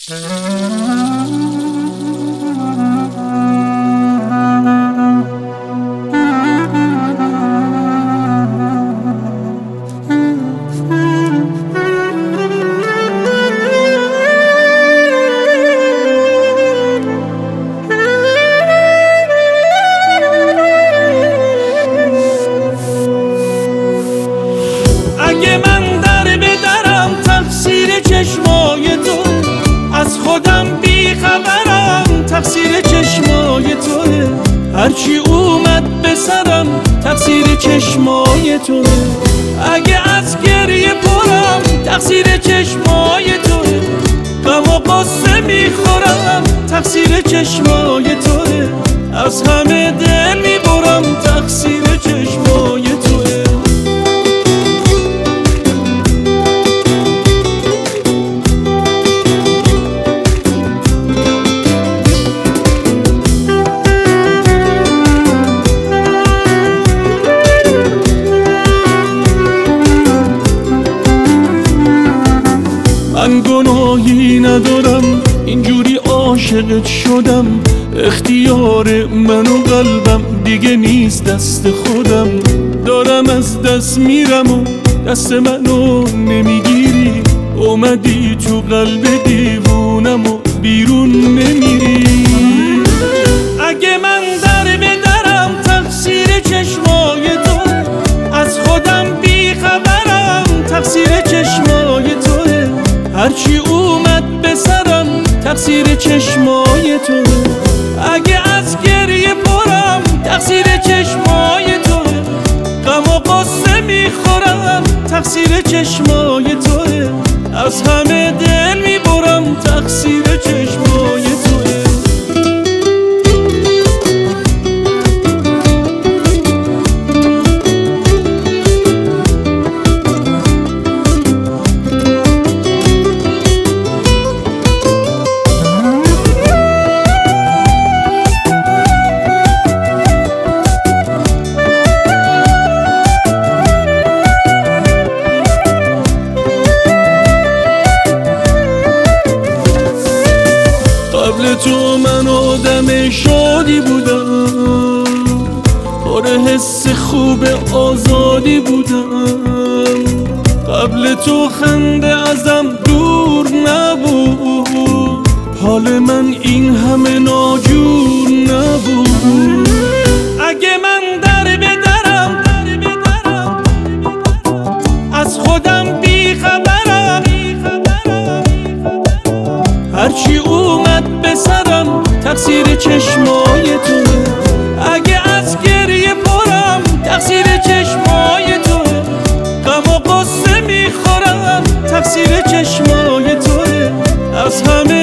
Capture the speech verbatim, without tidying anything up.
اگه من در بدرم تقصیر چشمای تو، از خودم بیخبرم تقصیر چشمای توه، هرچی اومد به سرم تقصیر چشمای توه. اگه از گریه پرم تقصیر چشمای توه، غم و قصه میخورم تقصیر چشمای توه، از همه دل میبرم تقصیر چشمای توه. من گناهی ندارم اینجوری عاشقت شدم، اختیار من و قلبم دیگه نیست دست خودم، دارم از دست میرم و دست منو نمیگیری، اومدی تو قلب دیوونم و بیرون نمیری. اگه من در بدرم تقصیر چشمای تو، از خودم بیخبرم تقصیر چشمای توه، هرچی اومد به سرم تقصیر چشمای تو. اگه از گریه پرم تقصیر چشمای تو، غم و قصه میخورم تقصیر چشمای تو، از همه دل میبرم تقصیر چشمای تو. قبل تو من آدم شادی بودم، پر حس خوب آزادی بودم، قبل تو خنده ازم دور نبود، حال من این همه ناجور نبود. اگه من در بدرم از خودم بیخبرم، هرچی اومد به سرم تقصیر چشمای تو. اگه از گریه پرم تقصیر چشمای تو، غم و قصه میخورم تقصیر چشمای تو، از همه